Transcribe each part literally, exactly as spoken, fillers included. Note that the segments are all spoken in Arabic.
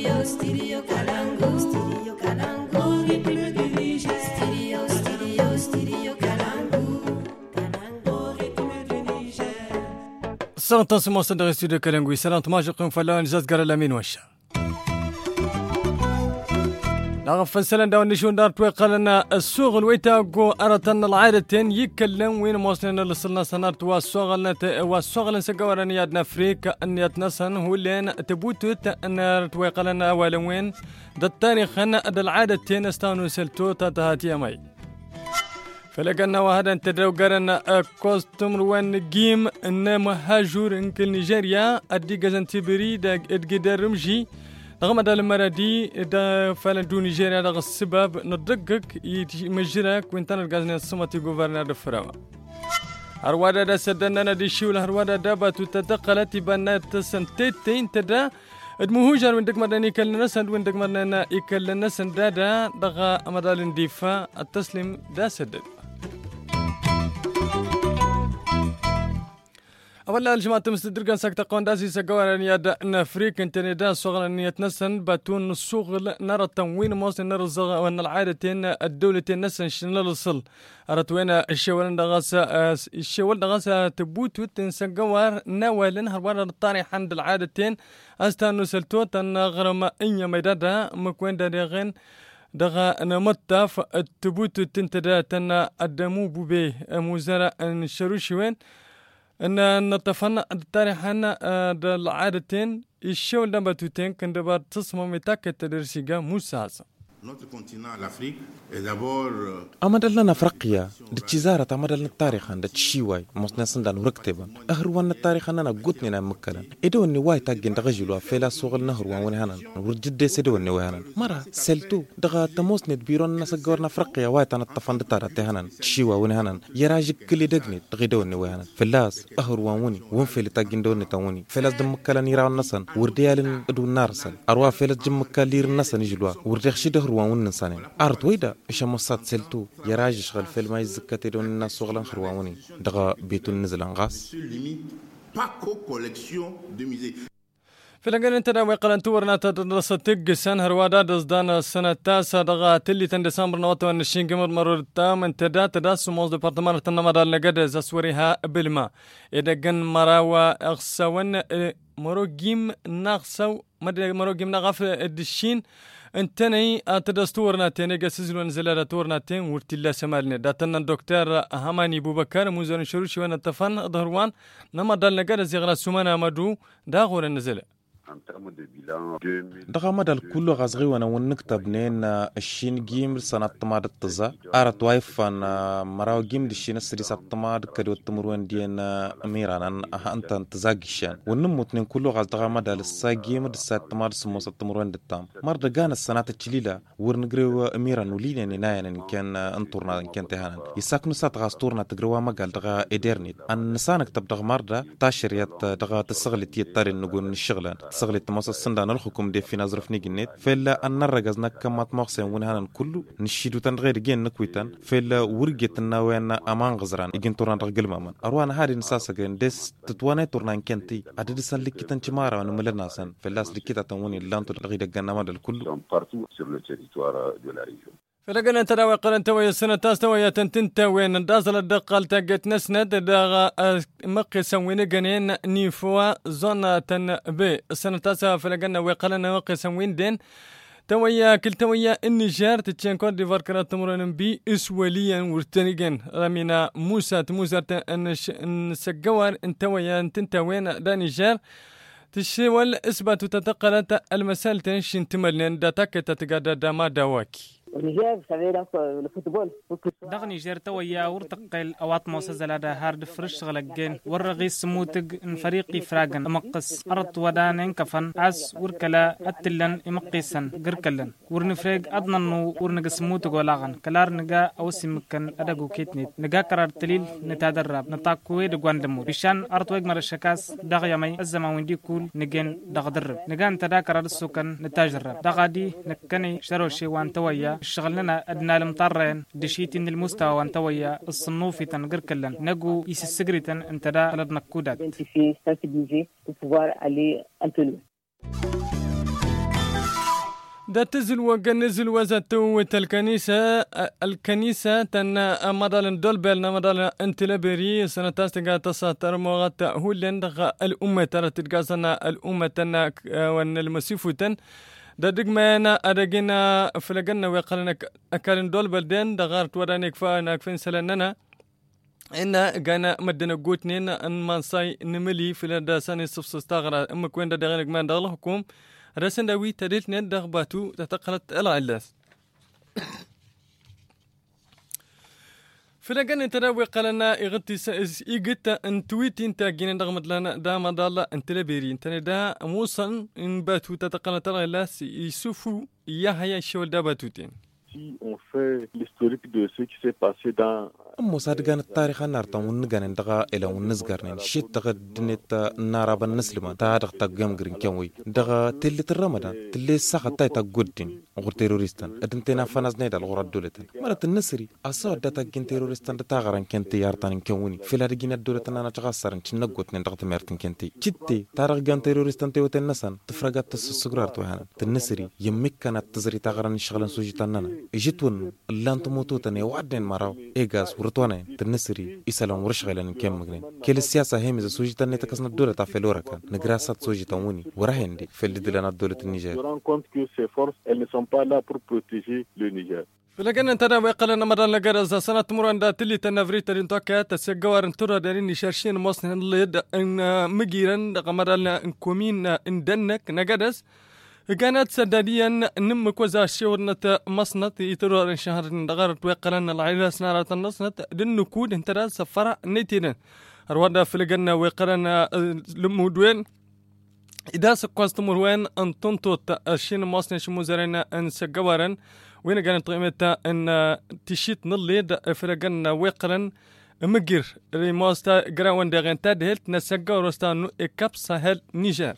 Stereo, stereo Kalangu. Stereo Kalangu. Au rythme du Niger. Stereo, stereo, stereo Kalangu. Kalangu. Au rythme du Niger. سلطان سموسن در استوديو كالنغوي سلطان ماجق فلان جزقر الامين وشا نغفل سلان داون نشون دار تويقل لنا السوق الويتاقو أرتن العادتين يكلم وين موصلنا لصلنا سنارت والسوغل والسوغل نسقورن يادنا فريق أن يتنسن هو اللي تبوتوت أن تويقل لنا أولا وين دا التاريخ أن دا العادتين استانو سلتو تاتهاتي ماي فلقنا وهذا انتدرو قرنا كوستم روان جيم ان مهاجور انكل نيجيريا ادي غزان تبري دا ادقدر رمجي رغم دا المرادي دا فالندو نيجيريا دا السبب ندقق يمجرك وانتان الغازنا السمتي غوفرنر دفراوة هروادا دا سدنا دي شول هروادا دا باتو تدقلت يبانا تسنتين تدا ادمهوجر وين دقمرنا يكلنا سند وين دقمرنا يكلنا سند دا دغا امدال اندفاع التسليم دا سدد أولا الجماعة مستدرقان ساكتا قوانداسي ساقوان يادا نافريك انتني دا صغر ان يتنسن باتون الصغل نرى التنوين موصل نرى الزغ وان العادتين الدولتين نسن شنال الصل أرتوين الشوال دغاسا الشوال دغاسا تبوتو تنساقوار ناوالن هروانا الطاري حند العادتين استانو سلتو تنغرم انيا ميدادا مكوين داريغين دغا نمتا فالتبوتو تنتدا تنا الدمو بوبي موزارا الشروشوين ان نتفنى التاريخ عن العادتين الشغل دبتوتين كن دبر تصمم تاكت تدرسيغا موساسا أمدلنا أفريقيا دتشيزارة أمدلنا التاريخ عند تشيواي مصنع سندان وركتبا أهروان التاريخ أننا قطننا مكلا إدو أني واي تاقين دغجلوا فيلا صغل نهروان ونهانا ورجد سيدو أني وهانا مرة سلتو دغا تموسني بيرون ناس قورنا أفريقيا واي تانا الطفان دتارة تهانا تشيوا ونهانا يراجك كل دقني تغيدو أني وهانا فلاس أهروان وني ونفيل تاقين دوني تاوني فلاس دم مكلا نيراون نسان ورديال ادو نارسان أروا فلاس جم مكلا لير نسان يجلوا ورديخشي دهروان ون نسانين أرد ويدا إيش مصاد سلتو يراجع شغل فيلم أي زكاة دون الناس شغلان خرواني دغا بيتون نزل غاس فلقنا انت داوي قلن تورنا تدرس تقسن هروادا دزدان السنة التاسعة دغا تلي تن ديسمبر نوتو ان الشين قمر مرور التام انت دا تداس موز ديبارتمان تنمدال نقد زاسوريها بالما إذا قن مراوا اغساون مرو جيم ناغساو مرو جيم ناغاف الدشين انتني اتدستورنا تاني قسزلو نزلالة تورنا تين ورتلا سمالنا داتنا الدكتور هماني بوبكر موزان شروشي وانا التفن ظهروان نما دالنا قد زيغنا سمانا مدو داغور النزلة دغا مدى الكل غازغي وانا ونكتب نين الشين جيم سنة تماد التزا ارت وايفان مراو جيم دشين السري سات تماد كدو التمروان ديان اميران انت انتزاقشان ونموت نين كله غاز دغا مدى لسا جيم دسات تماد سموس التمروان دتام مرد غانا السنة التشليلة ورنقريو اميران ولينا ننايا ان كان انطورنا ان كان تهانا يساكنو سات غاستورنا تقروا مقال دغا اديرنيت ان نسانك تب دغا مرد تاشريات دغا تسغلي تيتارين نقول الشغلان تسغلي تماس السندان الحكومة دي في نظرف نيجنيت فلا أن الرجزنا كم تماخسين ونهان كله نشيدو تنغير جين نكويتان فلا ورجت النوين أمان غزران يجين توران رجل مامان أروان هاري نساسا جين دس تتواني توران كنتي عدد سن لكتن شمارة ونملنا سن فلاس لكتا توني لانتو تغير الجنة مدى الكل فلقنا انت داوي قلن توي السنة تاس توي تنتنتا وين دازل الدقال تاقت نسند داغا مقي سوين قنين نيفوا زونا تن بي السنة تاسا فلقنا ويقلنا مقي سوين دين تويا كل تويا النيجر تتشين كود ديفار كرات تمرن بي اسوليا ورتنيجن رامينا موسى موسى نسقوار انتويا انتنتا وين دا نيجر تشوال اثبات تتقلت المسال تنشن تملن دا تاكت تتقاد داما داواكي النيجر سوينا الفوتبول دغ نيجر تويا ورتقل اوات موسى هذا هارد فريش غلقين ورغيس سموتق ان فريقي فراغن مقص ارت ودان كفن اس وركلا اتلن مقيسن غركلن ورنفريق ادنن ورنغ سموتق ولاغن كلار نغا او سمكن ادغو كيتنيت نغا قرار تليل نتادرب نتاكوي دغواندمو بشان ارت ويغ مرشكاس دغ يمي الزمان ويندي كول نغن دغ درب نغا انت دا قرار السكن نتاجرب دغادي نكني شروشي وان تويا شغلنا أدنى المطرين دشيتين المستوى وانتويا الصنوفي تنقر كلن نقو يس السجريتن انتدا لدنا كودات. دا تزل وجنزل وزتوت الكنيسة الكنيسة تن مدال دولبل مدال انتلبري سنة تستجا تساتر مغت هولن دغ الأمة ترى تتجاسنا الأمة تن وان المسيفوتن دا دقمانا أدقنا فلقنا ويقلنا أكالن دولبل دين دغارت ودانيك فانا كفين سلننا إن جانا مدنا قوتنين أن ما نصاي نملي في الدراسة صف استغرا أما كوين دا دغنا جمان دغلا حكوم رسن دوي تدلت ندغ باتو تتقلت العلاس فلقن انت راوي قالنا يغطي يقت ان تويتي انت جين دغمت لنا دا ما دالا انت لبيري انت دا موصل ان باتو تتقلت العلاس يسوفو يا هيا شول دا باتوتين. Si on fait l'historique de ce qui s'est passé dans موساد كان التاريخ نارتا ونغان اندغا الى ونزغرنين شيت دغ دنيت نارا نسلمه تا دغ تغم غرين كوي دغ تلت رمضان تلي ساخ تاي تا غودين غور تيروريستان ادنتنا فناز نيدا الغور دولتن مرت النسري اسو دتا كين تيروريستان تا غران كنت يارتان كوني فيلا دغينا دولتنا انا تغسرن تنغوت ندغ تمرتن كنتي تشتي تاريخ كان تيروريستان تيوتن نسان تفرغات تسسغرار توهان النسري يمك كانت تزري تغران شغلن سوجيتاننا اجتون لان تموتوتني وعدين مراو ايغاس ورطوانه تنسري يسالون ورشغلن كم مغنين كل السياسه هي مز سوجي تني تكسن الدوله تاع فلورا كان نغراسات سوجي تاوني وراهندي فلد لنا دوله النيجر je rends compte que ces forces elles ne sont pas là pour protéger le Niger. فلقنا انت راوي قالنا مرة لقرز سنة مرة دا تلي تنافريت ترين توكا تسجوار انتورا دارين يشارشين مصن الليد ان مجيرن قمر ان كومين ان دنك نقدس كانت سداديا نم كوزا شورنة مصنت يترور شهر دغار توقلنا العيلة سنارة النصنت دنكود انترا سفرة نيتين رواد فلقنا وقرنا لمودوين إذا سقوست مروان أن تنطط الشين مصنع شموزرين أن سجوارن وين كانت قيمتها أن تشيت نليد فلقنا وقرن مجر ريموستا جراوند دغن تادهلت نسجور وستانو إكاب ساهل نيجر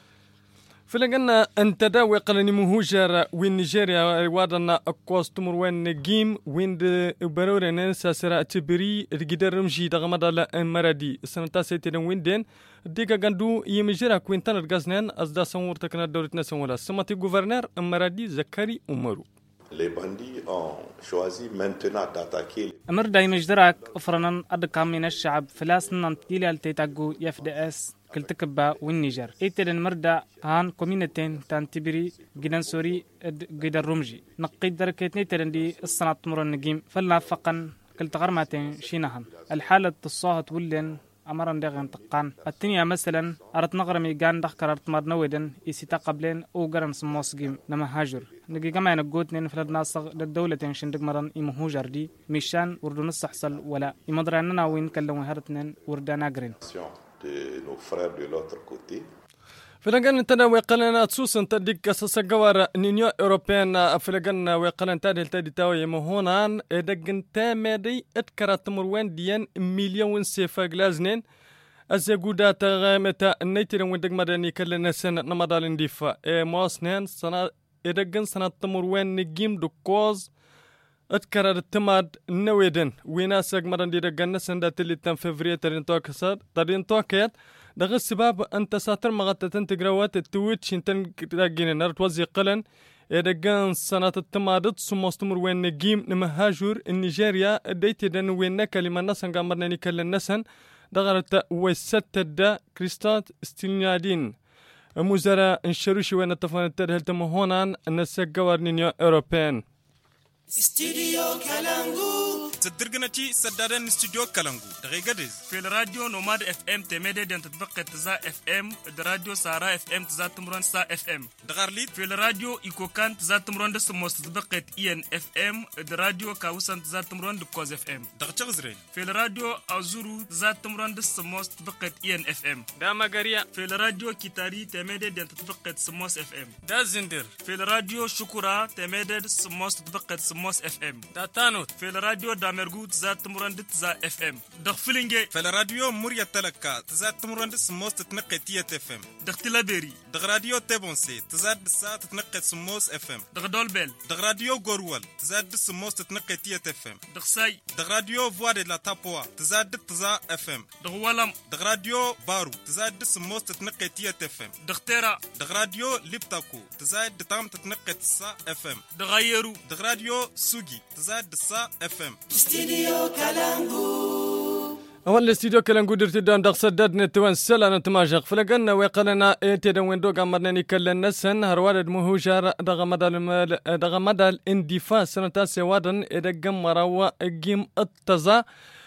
فلقنا أن تداوي قلني مهوجر وين نيجيريا وادنا أقوستمر وين جيم وين برورين ساسرا تبري الجدار رمجي دغمدا المرادي السنة تاسيتين وين دين ديكا غاندو يمجرا كوينتان الغازنان أزدا سمور تكنا دورتنا سمولا سماتي غوفرنر المرادي زكري أمرو. Les bandits ont choisi maintenant d'attaquer. أمر دايما جدراك أفرنا أدكام من الشعب فلاسنا نتيلي التيتاقو يف دي اس كالتكبا والنيجر إيتلن مردا هان كومينتين تانتبري جدان سوري جدان رومجي نقيد دركتني تلن دي الصناة تمر النجيم فلنا فقن كالتغرماتين شينهن الحالة الصاهت ولن أمرن دغن تقان التنيا مثلا أردت نغرمي جان دخ قررت مار نودن يسيتا قبلين أو جرن سموس جيم نما هاجر نجي جماعة نقول نين فلاد ناصغ للدولة تنشن دق مرن إمهوجر دي مشان وردو نص حصل ولا يمدرنا وين كلموا هرتنين وردنا جرين فلقنا تناوي قلنا تسوسن تديك قصص جوار نينيو أوروبيان فلقنا وقلنا تادي تادي تاوي مهونان دقن تامدي اتكرت مروان ديان مليون سيفا جلازنين الزجودا تغامتا النيتر وندق مدني كلنا سنة نمدال نديفا مواسنين سنة دقن سنة مروان نجيم دكوز اتكرر التماد نويدن ويناسق مدن دي دقن سنة تلي تم فبراير ترين توكسر ترين توكيت دغ السباب أنت ساتر مغتتن تجروات التويتش انتن تلاقين نرت وزي قلن إذا كان سنة التمادت سمستمر وين نجيم نمهاجر النيجيريا ديت دن وين كلمة نسن قمرنا نكلم نسن دغرت وست دا كريستات استنيادين مزارع انشروشي وين التفان تدهل تمهونان نسق جوارنينيو أوروبيان استوديو كالانغو تدرجنتي سدادن استوديو كالانغو دغيغدز في الراديو نوماد اف ام تمدد دنت تطبق تزا اف ام الراديو سارا اف ام تزا تمرون سا اف ام دغارليت في الراديو ايكوكان تزا تمرون دس موست تطبق اي ان اف ام الراديو كاوسان تزا تمرون دكوز اف ام دغتشغزرين في الراديو ازورو تزا تمرون دس موست تطبق اي ان اف ام دامغاريا في الراديو كيتاري تمدد دنت تطبق سموس اف ام دازندر في الراديو شكورا تمدد سموس تطبق سموس اف ام داتانوت في الراديو سامرغو تزاد تمرند تزا اف ام دغ فلنجي فالراديو موريا تلكا تزاد تمرند سموس تتنقي تي اف ام دغ تلابيري دغ راديو تيبونسي تزاد بسا تتنقي سموس اف ام دغ دولبل دغ راديو غورول تزاد سموس تتنقي تي اف ام دغ ساي دغ راديو فوا دي لا تابوا تزاد تزا اف ام دغ ولم دغ راديو بارو تزاد سموس تتنقي تي اف ام دغ تيرا دغ راديو ليبتاكو تزاد تام تتنقي تسا اف ام دغ غيرو دغ راديو سوغي تزاد تسا اف ام استديو كالانغو أول الاستديو كلام قدرت دام دق سدد نتوان سلا نتماجق فلقنا ويقلنا إتدان وين دوغا مرنا نيكلن نسن هرواد مهوجر دغ مدال دغ مدال اندفاع سنة سوادن إذا جم مراوا جيم التزا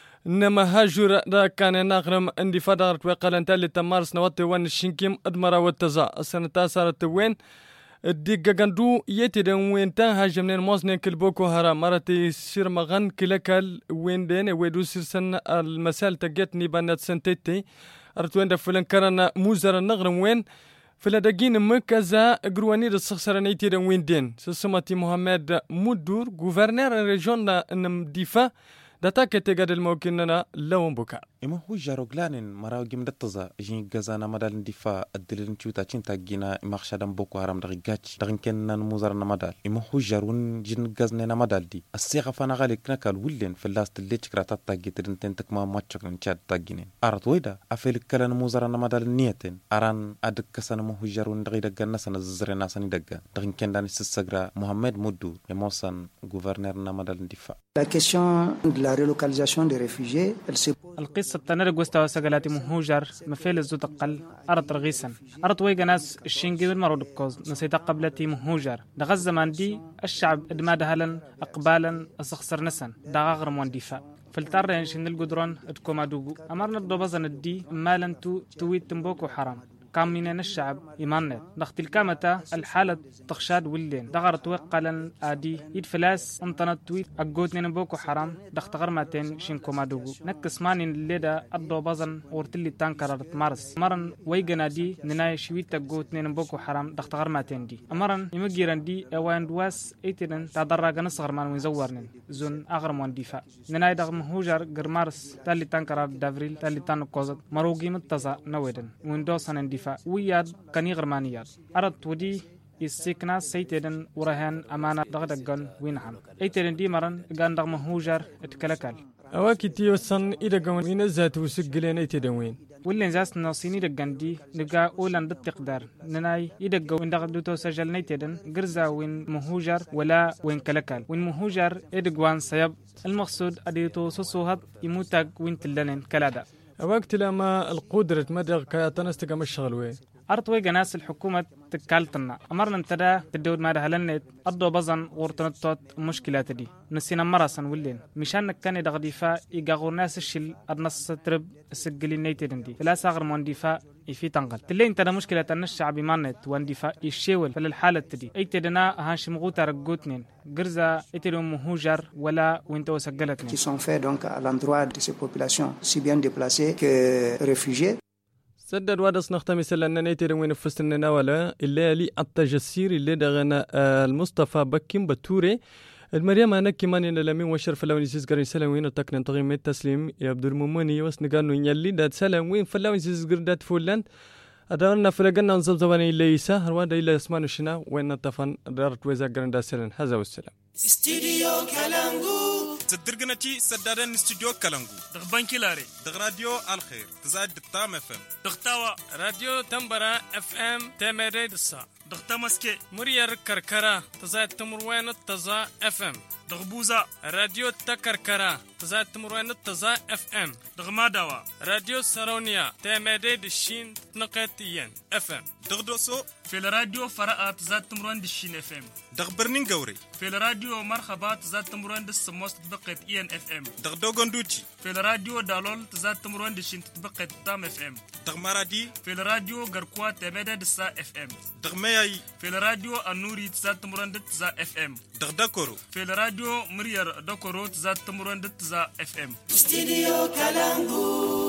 نما هاجر دا كان ناغرم اندفاع دغت ويقلن تالي تمارس نوات وان الشنكيم ادمرا والتزا السنة صارت وين الدقة قندو يتدن وين تا هاجمنين موزنين كل بوكو هرا مرتي سير مغان كلكال وين دين ويدو سير سن المسال تجتني بنات سنتيتي أرتوين دفلن كرنا موزر النغرم وين فلادقين مكازا قرواني الصخصر نيتدن وين دين سسمتي محمد مدور غوفرنر ريجون نمديفا داتا كتجد الممكننا لون بكا إما هو جاروغلان مراو جيم دتزا جين جزانا مدال اندفاع الدليل نشوتا تشينتا جينا إما خشادم بوكو هرام دغيغاتش دغين كننا نموزر نمدال إما هو جارون جين جزنا مدال دي السيغة فانا غالي كناكال ولين في اللاست اللي تشكرا تاجي تدن تنتك ما ماتشوك نشاد تاجينين أرد ويدا أفيل كلا نموزر نمدال نيتين أران أدك كسانا مو هو جارون دغي دغا ناسا نززرين ناسا ندغا دغين كندان السساقرا محمد مدور يموسان غوفرنر نمدال اندفاع. La question de la relocalisation des réfugiés, elle se pose. القصة تنرق وستوى سقلاتي مهوجر مفيل الزوت أقل أرد رغيسا أرد ويقى ناس الشنجي والمرود الكوز نسيت قبلتي مهوجر دغ الزمان دي الشعب إدماد هلا أقبالا أسخسر نسا دغاغر واندفاع فلتر ينشن القدرون ادكوما دوغو أمرنا الدوبازن الدي مالا تو تويت تنبوكو حرام كامينين الشعب إيمانات دخت الكامتا الحالة تخشاد ولين دغر توقلا آدي يدفلاس انطنت تويت أقوتني نبوكو حرام دخت غرمتين شينكو مادوغو نكس مانين الليدا أدو بازن ورتلي تانكررت مارس مرن ويغنا دي نناي شويت أقوتني نبوكو حرام دخت غرمتين دي أمرن يمجيران دي أوان دواس ايتدن تادراغ نصغر مان ويزورنين زون أغرم وان دفاع نناي دغ مهوجر غرمارس تالي تانكرر دافريل تالي تانو كوزت مروغي متزا نويدن ويندوسان دي وياد كني غرمانيات أردت ودي السكنة سيتدن ورهان أمانة دغدغن وينحن أيتدن دي مرن غان دغ مهوجر اتكلكال أواكي وصن إذا قوان من الزات وسجلين أيتدن وين واللي نزاس نصيني دغن دي نبقى أولا بالتقدار نناي يدقوا وين دغ دوتو سجل نيتدن غرزا وين مهوجر ولا وين كلكال وين مهوجر إدقوان سيب المقصود أديتو سوسوهات يموتاق وين تلنين كلادا وقت لما القدرة مدى كاتنستك مشغل وين أرطوي جناس الحكومة تكالتنا أمرنا انتدا تدود ما دهلنت أدو بزن ورتنطط مشكلات دي نسينا مراسا ولين مشان كان دغديفا يغاغور ناس الشل أدنص ترب السجلي نيتدن دي فلا ساغر من دفاع في تنقل تلي انت مشكلة أن الشعب مانت واندفاع يشيول فللحالة تدي اي تدنا هاش مغوطة رقوتنين قرزة اتلو مهوجر ولا وانتو سجلتنين qui sont faits donc à l'endroit de ces populations si bien déplacées que réfugiées. سدد وادس نختمي سلنا نيتر وين فستنا ولا إلا لي التجسير اللي دغنا المصطفى بكيم بتوري المريم أنا كمان إن لمن وشرف لون يسيز قرن سلام وين تكن تغيم التسليم يبدو الممني وسنقانو يلي دات سلام وين فلون يسيز قرن دات فولان أدارنا فرقنا نزل زواني اللي يسا هروان إلا يسمان وشنا وين نتفن دارت ويزا قرن دات سلام هذا والسلام استديو كالانغو صدرقناتي سدادن استوديو كالانغو دغ بانكي لاري دغ راديو الخير تزاد التام اف ام دغ تاوا راديو تمبرا اف ام تمري دسا دغ تمسكي مرير كركرا تزاد تمروين التزا اف ام دغ بوزا راديو تكركرا تزاد تمروين التزا اف ام دغ ماداوا راديو سارونيا تمري دشين نقطيين اف ام دغ دوسو في الراديو فرقة تزاد تمروين دشين اف ام دغ برنين غوري في الراديو مرحبا تزاد تمروين دس موست تبقيت اي ان اف ام دغ دوغندوتشي في الراديو دالول تزاد تمروين دشين تبقيت تام اف ام دغ مرادي في الراديو غركوا تبدا دسا اف ام دغ مياي في الراديو النوري تزاد تمروين دتزا اف ام دغ دكورو في الراديو مرير دكورو تزاد تمروين دتزا اف ام استديو كالانغو